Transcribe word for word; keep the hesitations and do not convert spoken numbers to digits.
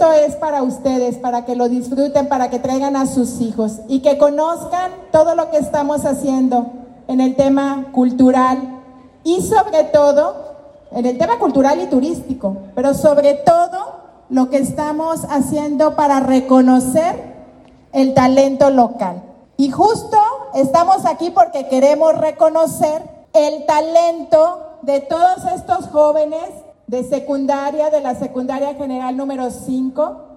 esto es para ustedes, para que lo disfruten, para que traigan a sus hijos y que conozcan todo lo que estamos haciendo en el tema cultural y sobre todo en el tema cultural y turístico, pero sobre todo lo que estamos haciendo para reconocer el talento local. Y justo estamos aquí porque queremos reconocer el talento de todos estos jóvenes de secundaria, de la secundaria general número cinco,